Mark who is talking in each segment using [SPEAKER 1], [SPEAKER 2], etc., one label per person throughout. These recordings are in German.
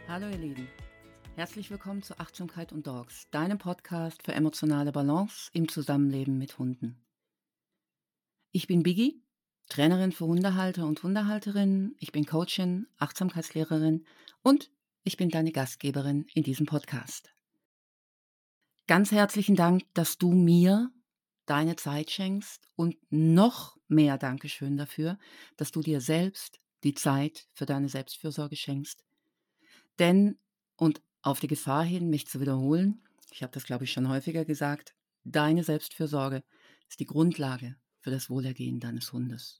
[SPEAKER 1] Hallo ihr Lieben, herzlich willkommen zu Achtsamkeit und Dogs, deinem Podcast für emotionale Balance im Zusammenleben mit Hunden. Ich bin Biggie, Trainerin für Hundehalter und Hundehalterinnen, ich bin Coachin, Achtsamkeitslehrerin und ich bin deine Gastgeberin in diesem Podcast. Ganz herzlichen Dank, dass du mir deine Zeit schenkst und noch mehr Dankeschön dafür, dass du dir selbst die Zeit für deine Selbstfürsorge schenkst. Denn, und auf die Gefahr hin, mich zu wiederholen, ich habe das, glaube ich, schon häufiger gesagt, deine Selbstfürsorge ist die Grundlage für das Wohlergehen deines Hundes.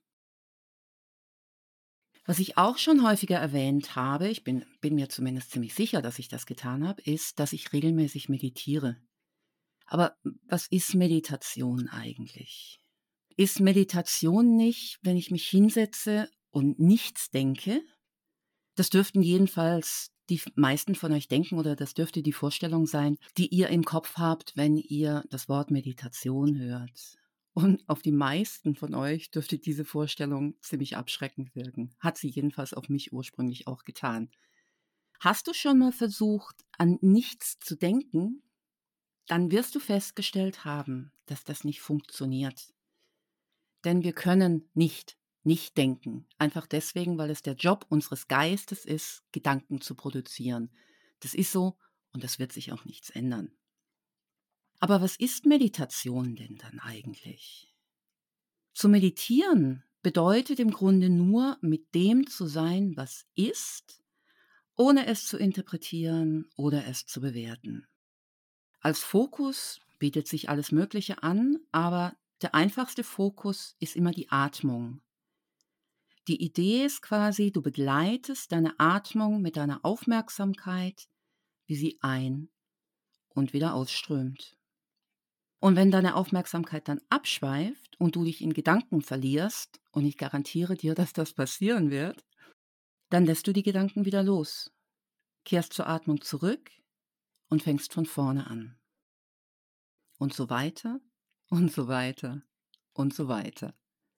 [SPEAKER 1] Was ich auch schon häufiger erwähnt habe, ich bin mir zumindest ziemlich sicher, dass ich das getan habe, ist, dass ich regelmäßig meditiere. Aber was ist Meditation eigentlich? Ist Meditation nicht, wenn ich mich hinsetze und nichts denke? Das dürften jedenfalls die meisten von euch denken, oder das dürfte die Vorstellung sein, die ihr im Kopf habt, wenn ihr das Wort Meditation hört. Und auf die meisten von euch dürfte diese Vorstellung ziemlich abschreckend wirken. Hat sie jedenfalls auf mich ursprünglich auch getan. Hast du schon mal versucht, an nichts zu denken? Dann wirst du festgestellt haben, dass das nicht funktioniert. Denn wir können nicht denken. Einfach deswegen, weil es der Job unseres Geistes ist, Gedanken zu produzieren. Das ist so und das wird sich auch nichts ändern. Aber was ist Meditation denn dann eigentlich? Zu meditieren bedeutet im Grunde nur, mit dem zu sein, was ist, ohne es zu interpretieren oder es zu bewerten. Als Fokus bietet sich alles Mögliche an, aber der einfachste Fokus ist immer die Atmung. Die Idee ist quasi, du begleitest deine Atmung mit deiner Aufmerksamkeit, wie sie ein- und wieder ausströmt. Und wenn deine Aufmerksamkeit dann abschweift und du dich in Gedanken verlierst, und ich garantiere dir, dass das passieren wird, dann lässt du die Gedanken wieder los, kehrst zur Atmung zurück und fängst von vorne an. Und so weiter und so weiter und so weiter.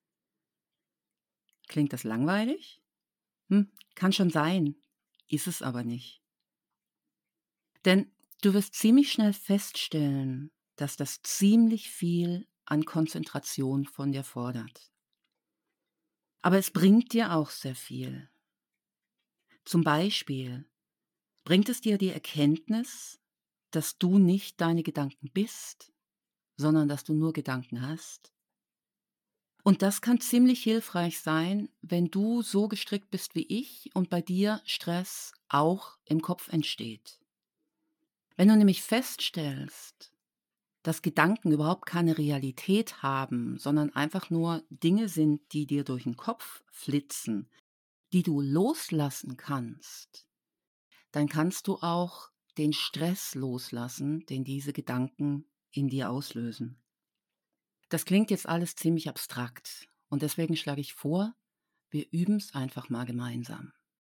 [SPEAKER 1] Klingt das langweilig? Kann schon sein, ist es aber nicht. Denn du wirst ziemlich schnell feststellen, dass das ziemlich viel an Konzentration von dir fordert. Aber es bringt dir auch sehr viel. Zum Beispiel bringt es dir die Erkenntnis, dass du nicht deine Gedanken bist, sondern dass du nur Gedanken hast. Und das kann ziemlich hilfreich sein, wenn du so gestrickt bist wie ich und bei dir Stress auch im Kopf entsteht. Wenn du nämlich feststellst, dass Gedanken überhaupt keine Realität haben, sondern einfach nur Dinge sind, die dir durch den Kopf flitzen, die du loslassen kannst, dann kannst du auch den Stress loslassen, den diese Gedanken in dir auslösen. Das klingt jetzt alles ziemlich abstrakt und deswegen schlage ich vor, wir üben es einfach mal gemeinsam.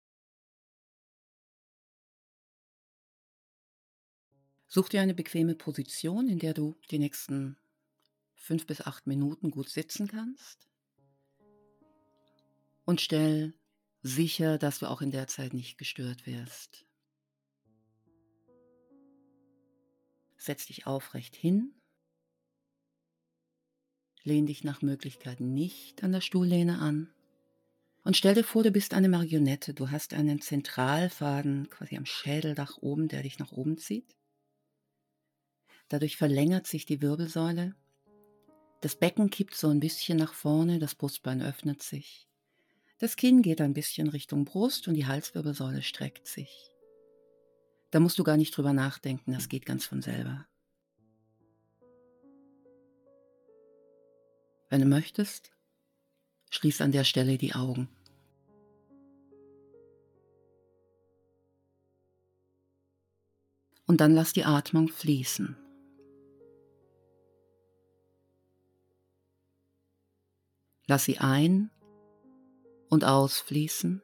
[SPEAKER 1] Such dir eine bequeme Position, in der du die nächsten 5 bis 8 Minuten gut sitzen kannst. Und stell sicher, dass du auch in der Zeit nicht gestört wirst. Setz dich aufrecht hin, lehn dich nach Möglichkeit nicht an der Stuhllehne an und stell dir vor, du bist eine Marionette. Du hast einen Zentralfaden quasi am Schädeldach oben, der dich nach oben zieht. Dadurch verlängert sich die Wirbelsäule. Das Becken kippt so ein bisschen nach vorne, das Brustbein öffnet sich. Das Kinn geht ein bisschen Richtung Brust und die Halswirbelsäule streckt sich. Da musst du gar nicht drüber nachdenken, das geht ganz von selber. Wenn du möchtest, schließ an der Stelle die Augen. Und dann lass die Atmung fließen. Lass sie ein- und ausfließen.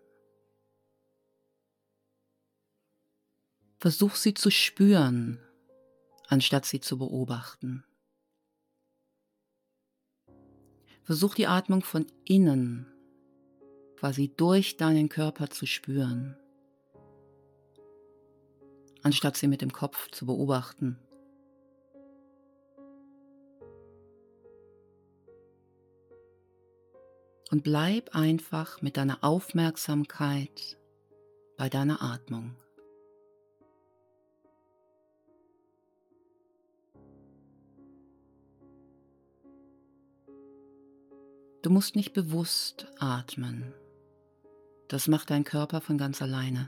[SPEAKER 1] Versuch sie zu spüren, anstatt sie zu beobachten. Versuch die Atmung von innen, quasi durch deinen Körper zu spüren. anstatt sie mit dem Kopf zu beobachten. Und bleib einfach mit deiner Aufmerksamkeit bei deiner Atmung. Du musst nicht bewusst atmen. Das macht dein Körper von ganz alleine.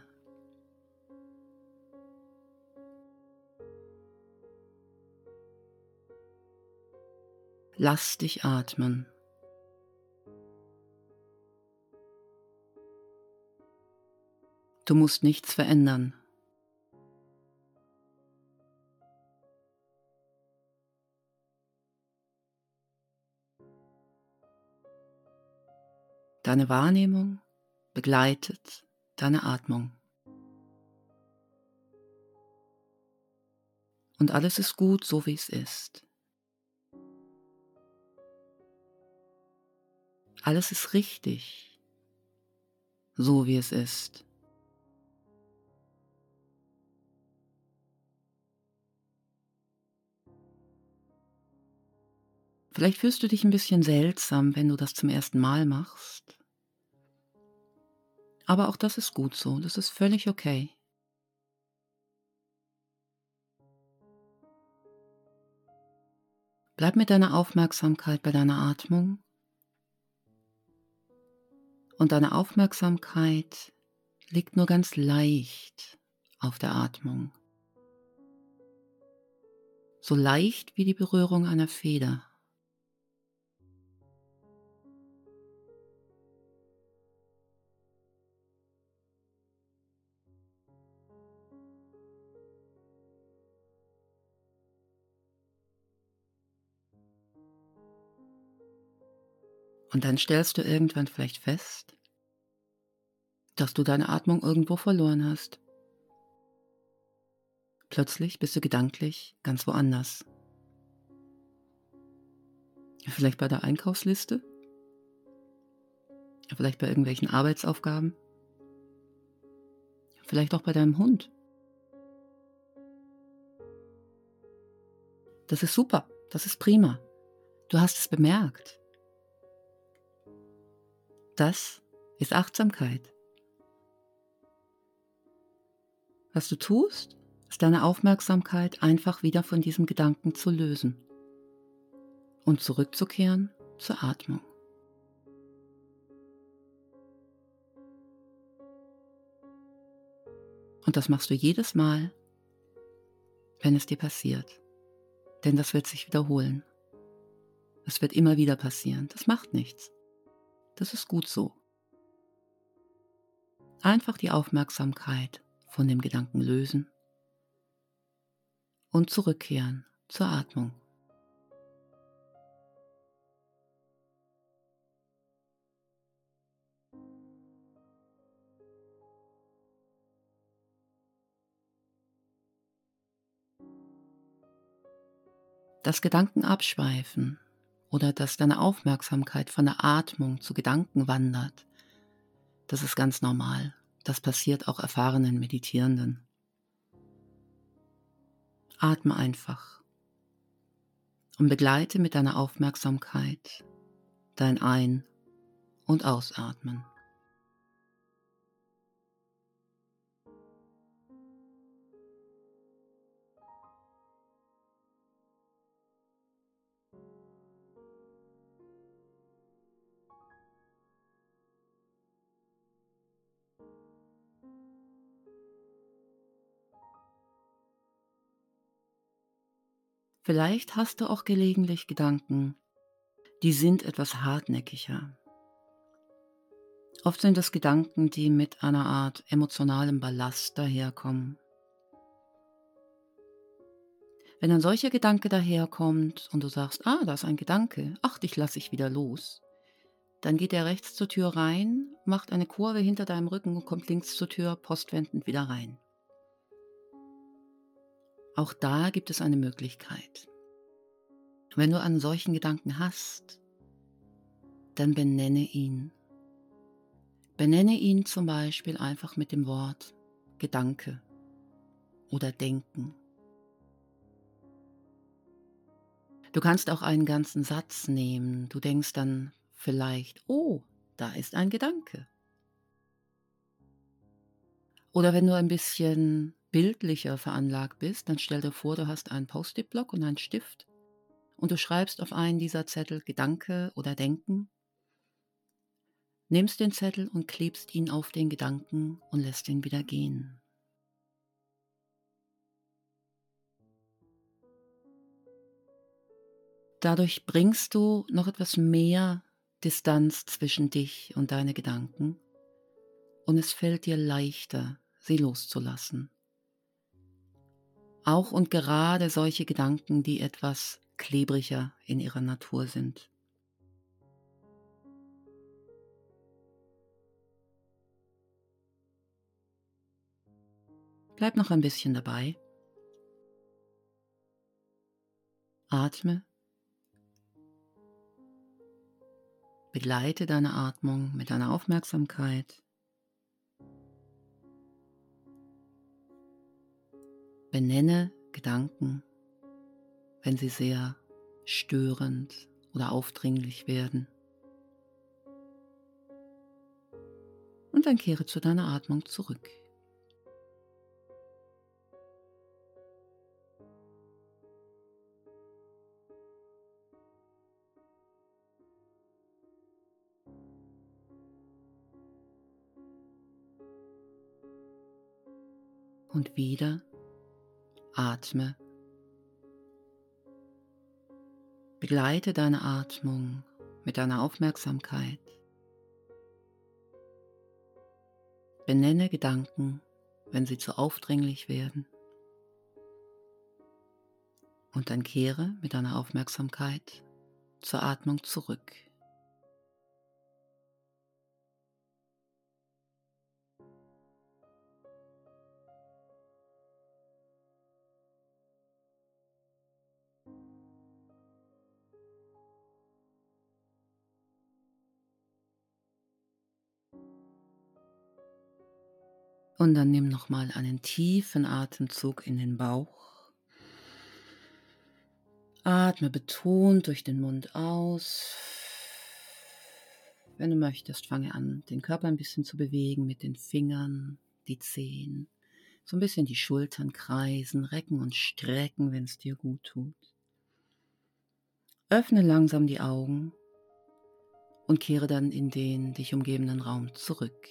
[SPEAKER 1] Lass dich atmen. Du musst nichts verändern. Deine Wahrnehmung begleitet deine Atmung. Und alles ist gut, so wie es ist. Alles ist richtig, so wie es ist. Vielleicht fühlst du dich ein bisschen seltsam, wenn du das zum ersten Mal machst. Aber auch das ist gut so, das ist völlig okay. Bleib mit deiner Aufmerksamkeit bei deiner Atmung und deine Aufmerksamkeit liegt nur ganz leicht auf der Atmung. So leicht wie die Berührung einer Feder. Und dann stellst du irgendwann vielleicht fest, dass du deine Atmung irgendwo verloren hast. Plötzlich bist du gedanklich ganz woanders. Vielleicht bei der Einkaufsliste, vielleicht bei irgendwelchen Arbeitsaufgaben, vielleicht auch bei deinem Hund. Das ist super, das ist prima. Du hast es bemerkt. Das ist Achtsamkeit. Was du tust, ist deine Aufmerksamkeit einfach wieder von diesem Gedanken zu lösen und zurückzukehren zur Atmung. Und das machst du jedes Mal, wenn es dir passiert. Denn das wird sich wiederholen. Es wird immer wieder passieren. Das macht nichts. Das ist gut so. Einfach die Aufmerksamkeit von dem Gedanken lösen und zurückkehren zur Atmung. Das Gedanken abschweifen oder dass deine Aufmerksamkeit von der Atmung zu Gedanken wandert, das ist ganz normal. Das passiert auch erfahrenen Meditierenden. Atme einfach und begleite mit deiner Aufmerksamkeit dein Ein- und Ausatmen. Vielleicht hast du auch gelegentlich Gedanken, die sind etwas hartnäckiger. Oft sind es Gedanken, die mit einer Art emotionalem Ballast daherkommen. Wenn ein solcher Gedanke daherkommt und du sagst, da ist ein Gedanke, ach, dich lasse ich wieder los, dann geht er rechts zur Tür rein, macht eine Kurve hinter deinem Rücken und kommt links zur Tür postwendend wieder rein. Auch da gibt es eine Möglichkeit. Wenn du einen solchen Gedanken hast, dann benenne ihn. Benenne ihn zum Beispiel einfach mit dem Wort Gedanke. oder denken. Du kannst auch einen ganzen Satz nehmen. Du denkst dann vielleicht: „Oh, da ist ein Gedanke." Oder wenn du ein bisschen bildlicher veranlagt bist, dann stell dir vor, du hast einen Post-it-Block und einen Stift und du schreibst auf einen dieser Zettel Gedanke oder Denken, nimmst den Zettel und klebst ihn auf den Gedanken und lässt ihn wieder gehen. Dadurch bringst du noch etwas mehr Distanz zwischen dich und deine Gedanken und es fällt dir leichter, sie loszulassen. Auch und gerade solche Gedanken, die etwas klebriger in ihrer Natur sind. Bleib noch ein bisschen dabei, atme, begleite deine Atmung mit deiner Aufmerksamkeit, benenne Gedanken, wenn sie sehr störend oder aufdringlich werden. Und dann kehre zu deiner Atmung zurück. Und wieder atme, begleite deine Atmung mit deiner Aufmerksamkeit, benenne Gedanken, wenn sie zu aufdringlich werden. Und dann kehre mit deiner Aufmerksamkeit zur Atmung zurück. Und dann nimm nochmal einen tiefen Atemzug in den Bauch. Atme betont durch den Mund aus. Wenn du möchtest, fange an, den Körper ein bisschen zu bewegen mit den Fingern, die Zehen. So ein bisschen die Schultern kreisen, recken und strecken, wenn es dir gut tut. Öffne langsam die Augen und kehre dann in den dich umgebenden Raum zurück.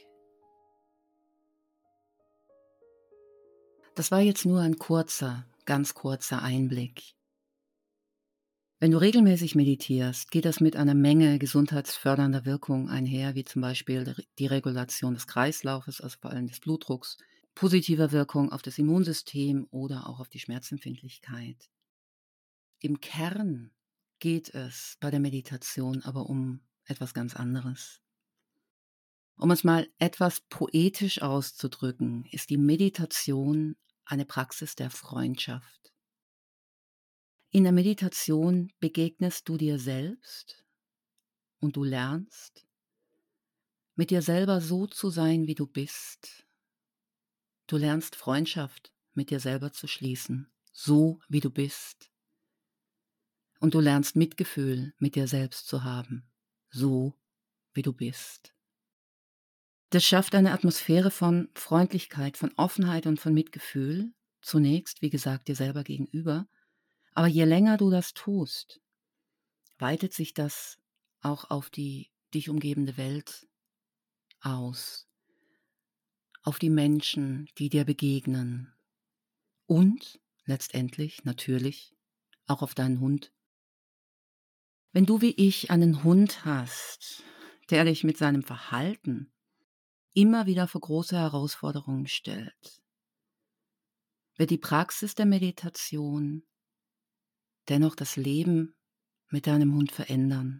[SPEAKER 1] Das war jetzt nur ein ganz kurzer Einblick. Wenn du regelmäßig meditierst, geht das mit einer Menge gesundheitsfördernder Wirkung einher, wie zum Beispiel die Regulation des Kreislaufes, also vor allem des Blutdrucks, positiver Wirkung auf das Immunsystem oder auch auf die Schmerzempfindlichkeit. Im Kern geht es bei der Meditation aber um etwas ganz anderes. Um es mal etwas poetisch auszudrücken, ist die Meditation eine Praxis der Freundschaft. In der Meditation begegnest du dir selbst und du lernst, mit dir selber so zu sein, wie du bist. Du lernst Freundschaft mit dir selber zu schließen, so wie du bist. Und du lernst Mitgefühl mit dir selbst zu haben, so wie du bist. Das schafft eine Atmosphäre von Freundlichkeit, von Offenheit und von Mitgefühl, zunächst, wie gesagt, dir selber gegenüber. Aber je länger du das tust, weitet sich das auch auf die dich umgebende Welt aus, auf die Menschen, die dir begegnen und letztendlich natürlich auch auf deinen Hund. Wenn du wie ich einen Hund hast, der dich mit seinem Verhalten immer wieder vor große Herausforderungen stellt, wird die Praxis der Meditation dennoch das Leben mit deinem Hund verändern.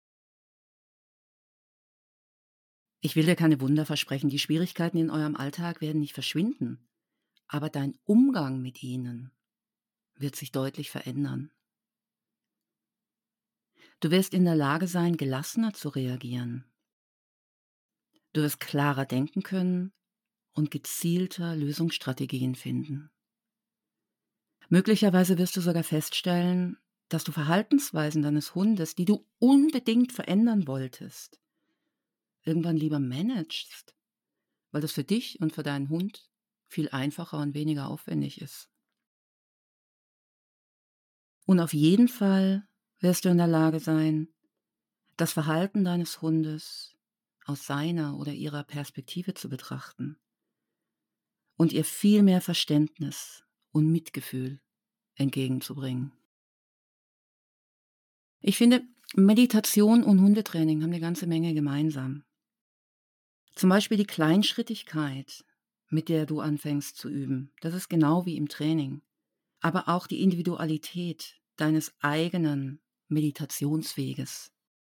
[SPEAKER 1] Ich will dir keine Wunder versprechen, die Schwierigkeiten in eurem Alltag werden nicht verschwinden, aber dein Umgang mit ihnen wird sich deutlich verändern. Du wirst in der Lage sein, gelassener zu reagieren. Du wirst klarer denken können und gezielter Lösungsstrategien finden. Möglicherweise wirst du sogar feststellen, dass du Verhaltensweisen deines Hundes, die du unbedingt verändern wolltest, irgendwann lieber managst, weil das für dich und für deinen Hund viel einfacher und weniger aufwendig ist. Und auf jeden Fall wirst du in der Lage sein, das Verhalten deines Hundes aus seiner oder ihrer Perspektive zu betrachten und ihr viel mehr Verständnis und Mitgefühl entgegenzubringen. Ich finde, Meditation und Hundetraining haben eine ganze Menge gemeinsam. Zum Beispiel die Kleinschrittigkeit, mit der du anfängst zu üben. Das ist genau wie im Training. Aber auch die Individualität deines eigenen Meditationsweges.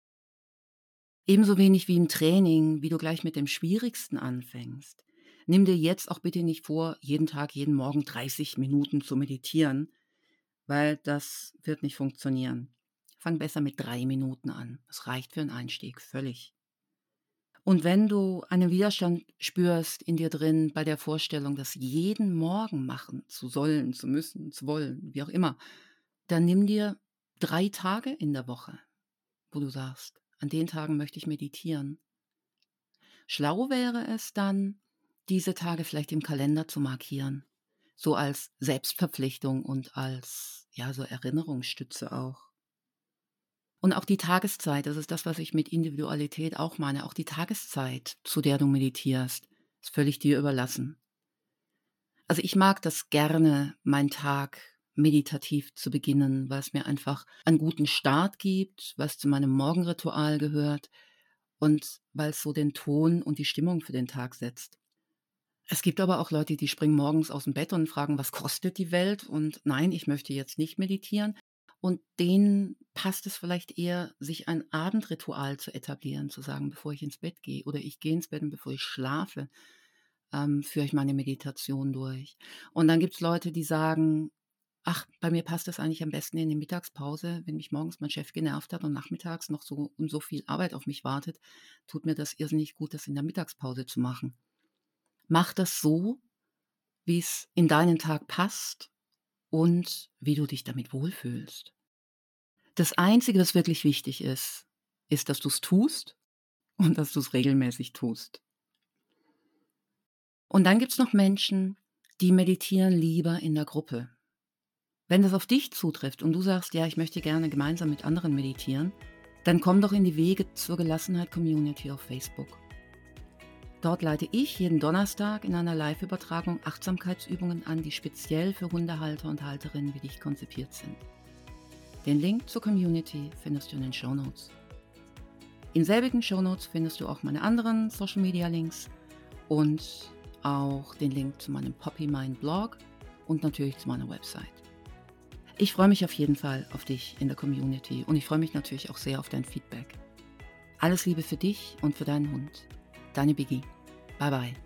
[SPEAKER 1] Ebenso wenig wie im Training, wie du gleich mit dem Schwierigsten anfängst. Nimm dir jetzt auch bitte nicht vor, jeden Tag, jeden Morgen 30 Minuten zu meditieren, weil das wird nicht funktionieren. Fang besser mit 3 Minuten an. Das reicht für einen Einstieg völlig. Und wenn du einen Widerstand spürst in dir drin bei der Vorstellung, das jeden Morgen machen zu sollen, zu müssen, zu wollen, wie auch immer, dann nimm dir 3 Tage in der Woche, wo du sagst: „An den Tagen möchte ich meditieren.“ Schlau wäre es dann, diese Tage vielleicht im Kalender zu markieren, so als Selbstverpflichtung und als, ja, so Erinnerungsstütze auch. Und auch die Tageszeit, das ist das, was ich mit Individualität auch meine, auch die Tageszeit, zu der du meditierst, ist völlig dir überlassen. Also, ich mag das gerne, meinen Tag meditativ zu beginnen, weil es mir einfach einen guten Start gibt, was zu meinem Morgenritual gehört und weil es so den Ton und die Stimmung für den Tag setzt. Es gibt aber auch Leute, die springen morgens aus dem Bett und fragen: „Was kostet die Welt?“ Und nein, ich möchte jetzt nicht meditieren. Und denen passt es vielleicht eher, sich ein Abendritual zu etablieren, zu sagen: „Bevor ich ins Bett gehe oder ich gehe ins Bett und bevor ich schlafe, führe ich meine Meditation durch.“ Und dann gibt's Leute, die sagen: „Ach, bei mir passt das eigentlich am besten in die Mittagspause, wenn mich morgens mein Chef genervt hat und nachmittags noch so viel Arbeit auf mich wartet, tut mir das irrsinnig gut, das in der Mittagspause zu machen.“ Mach das so, wie es in deinen Tag passt und wie du dich damit wohlfühlst. Das Einzige, was wirklich wichtig ist, dass du's tust und dass du's regelmäßig tust. Und dann gibt's noch Menschen, die meditieren lieber in der Gruppe. Wenn das auf dich zutrifft und du sagst: „Ja, ich möchte gerne gemeinsam mit anderen meditieren“, dann komm doch in die Wege zur Gelassenheit Community auf Facebook. Dort leite ich jeden Donnerstag in einer Live-Übertragung Achtsamkeitsübungen an, die speziell für Hundehalter und Halterinnen wie dich konzipiert sind. Den Link zur Community findest du in den Shownotes. In selbigen Shownotes findest du auch meine anderen Social-Media-Links und auch den Link zu meinem Poppy Mind Blog und natürlich zu meiner Website. Ich freue mich auf jeden Fall auf dich in der Community und ich freue mich natürlich auch sehr auf dein Feedback. Alles Liebe für dich und für deinen Hund. Deine Biggie. Bye bye.